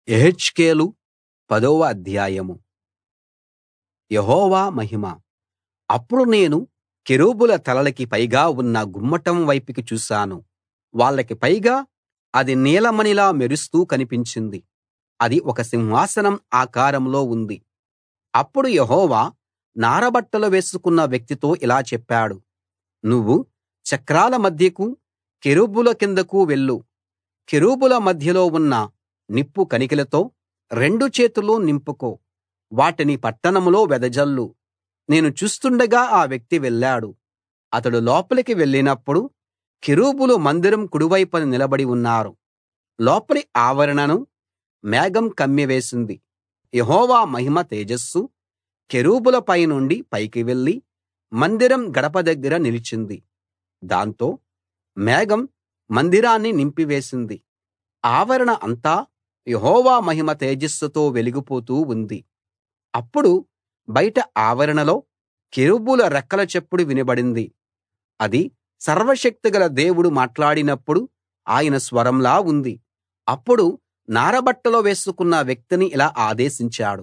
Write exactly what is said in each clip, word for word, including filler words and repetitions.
యెహెజ్కేలు పదవ అధ్యాయం. యెహోవా మహిమ. అప్పుడు నేను కెరూబుల తలలకి పైగా ఉన్న గుమ్మటం వైపుకి చూశాను. వాళ్ళకి పైగా అది నీలమణిలా మెరుస్తూ కనిపించింది. అది ఒక సింహాసనం ఆకారంలో ఉంది. అప్పుడు యెహోవా నారబట్టలు వేసుకున్న వ్యక్తితో ఇలా చెప్పాడు, నువ్వు చక్రాల మధ్యకు కెరూబుల కిందకు వెళ్ళు. కెరూబుల మధ్యలో ఉన్న నిప్పు కణికలతో రెండు చేతులూ నింపుకో. వాటిని పట్టణంలో వెదజల్లు. నేను చూస్తుండగా ఆ వ్యక్తి వెళ్ళాడు. అతడు లోపలికి వెళ్ళినప్పుడు కెరూబులు మందిరం కుడివైపున నిలబడి ఉన్నారు. లోపలి ఆవరణను మేఘం కమ్మివేసింది. యెహోవా మహిమ తేజస్సు కెరూబుల పైనుండి పైకి వెళ్ళి మందిరం గడప దగ్గర నిలిచింది. దాంతో మేఘం మందిరాన్ని నింపివేసింది. ఆవరణ అంతా యెహోవా మహిమ తేజస్సుతో వెలిగిపోతూ ఉంది. అప్పుడు బయట ఆవరణలో కెరూబుల రెక్కల చప్పుడు వినబడింది. అది సర్వశక్తిగల దేవుడు మాట్లాడినప్పుడు ఆయన స్వరంలా ఉంది. అప్పుడు నారబట్టలు వేసుకున్న వ్యక్తిని ఇలా ఆదేశించాడు,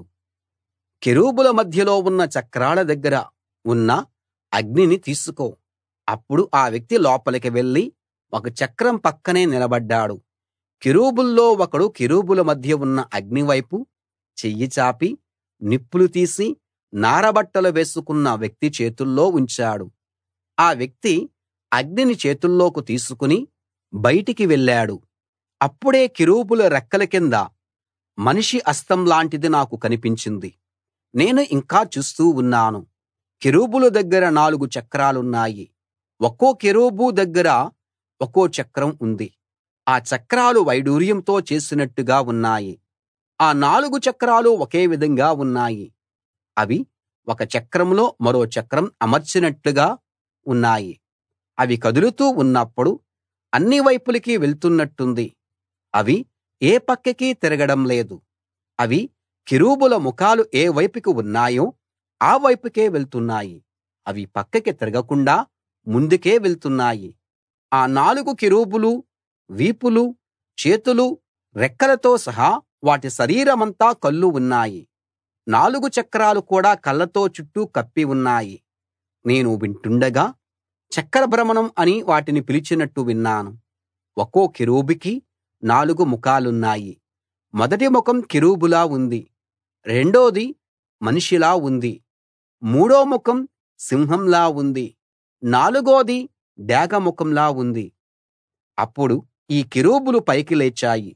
కెరూబుల మధ్యలో ఉన్న చక్రాల దగ్గర ఉన్న అగ్నిని తీసుకో. అప్పుడు ఆ వ్యక్తి లోపలికి వెళ్ళి ఒక చక్రం పక్కనే నిలబడ్డాడు. కెరూబుల్లో ఒకడు కెరూబుల మధ్య ఉన్న అగ్ని వైపు చెయ్యి చాపి నిప్పులు తీసి నారబట్టలు వేసుకున్న వ్యక్తి చేతుల్లో ఉంచాడు. ఆ వ్యక్తి అగ్నిని చేతుల్లోకి తీసుకుని బయటికి వెళ్ళాడు. అప్పుడే కెరూబుల రెక్కల కింద మనిషి హస్తం లాంటిది నాకు కనిపించింది. నేను ఇంకా చూస్తూ ఉన్నాను. కెరూబుల దగ్గర నాలుగు చక్రాలున్నాయి. ఒక్కో కెరూబు దగ్గర ఒక్కో చక్రం ఉంది. ఆ చక్రాలు వైడూర్యంతో చేసినట్టుగా ఉన్నాయి. ఆ నాలుగు చక్రాలు ఒకే విధంగా ఉన్నాయి. అవి ఒక చక్రంలో మరో చక్రం అమర్చినట్టుగా ఉన్నాయి. అవి కదులుతూ ఉన్నప్పుడు అన్ని వైపులకి వెళ్తున్నట్టుంది. అవి ఏ పక్కకీ తిరగడం లేదు. అవి కెరూబుల ముఖాలు ఏ వైపుకి ఉన్నాయో ఆ వైపుకే వెళ్తున్నాయి. అవి పక్కకి తిరగకుండా ముందుకే వెళ్తున్నాయి. ఆ నాలుగు కెరూబులు వీపులు, చేతులు, రెక్కలతో సహా వాటి శరీరమంతా కళ్ళు ఉన్నాయి. నాలుగు చక్రాలు కూడా కళ్ళతో చుట్టూ కప్పి ఉన్నాయి. నేను వింటుండగా చక్ర భ్రమణం అని వాటిని పిలిచినట్టు విన్నాను. ఒక్కో కెరూబుకి నాలుగు ముఖాలున్నాయి. మొదటి ముఖం కెరూబులా ఉంది. రెండోది మనిషిలా ఉంది. మూడో ముఖం సింహంలా ఉంది. నాలుగోది డేగ ముఖంలా ఉంది. అప్పుడు ఈ కెరూబులు పైకి లేచాయి.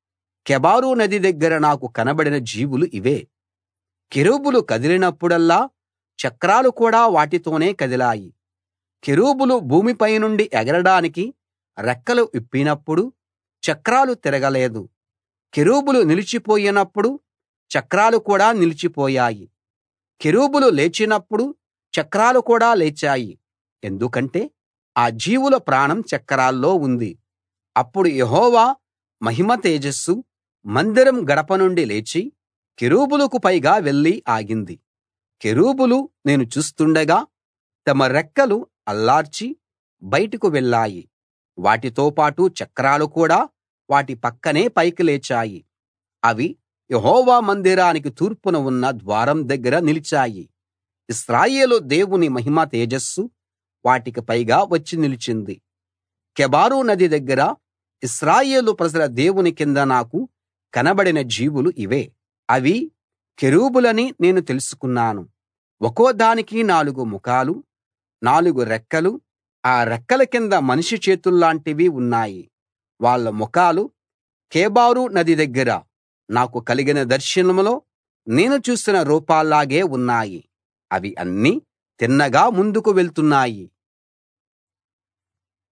కెబారు నది దగ్గర నాకు కనబడిన జీవులు ఇవే. కెరూబులు కదిలినప్పుడల్లా చక్రాలు కూడా వాటితోనే కదిలాయి. కెరూబులు భూమిపై నుండి ఎగరడానికి రెక్కలు విప్పినప్పుడు చక్రాలు తిరగలేదు. కెరూబులు నిలిచిపోయినప్పుడు చక్రాలు కూడా నిలిచిపోయాయి. కెరూబులు లేచినప్పుడు చక్రాలు కూడా లేచాయి. ఎందుకంటే ఆ జీవుల ప్రాణం చక్రాల్లో ఉంది. అప్పుడు యెహోవా మహిమ తేజస్సు మందిరం గడప నుండి లేచి కెరూబులకు పైగా వెళ్లి ఆగింది. కెరూబులు నేను చూస్తుండగా తమ రెక్కలు అల్లార్చి బయటకు వెళ్ళాయి. వాటితో పాటు చక్రాలు కూడా వాటి పక్కనే పైకి లేచాయి. అవి యెహోవా మందిరానికి తూర్పున ఉన్న ద్వారం దగ్గర నిలిచాయి. ఇశ్రాయేలు దేవుని మహిమ తేజస్సు వాటికి పైగా వచ్చి నిలిచింది. కెబారు నది దగ్గర ఇశ్రాయేలు ప్రజల దేవుని కింద నాకు కనబడిన జీవులు ఇవే. అవి కెరూబులని నేను తెలుసుకున్నాను. ఒక్కో దానికి నాలుగు ముఖాలు, నాలుగు రెక్కలు. ఆ రెక్కల కింద మనిషి చేతుల్లాంటివి ఉన్నాయి. వాళ్ళ ముఖాలు కెబారు నది దగ్గర నాకు కలిగిన దర్శనంలో నేను చూసిన రూపాల్లాగే ఉన్నాయి. అవి అన్నీ తిన్నగా ముందుకు వెళ్తున్నాయి.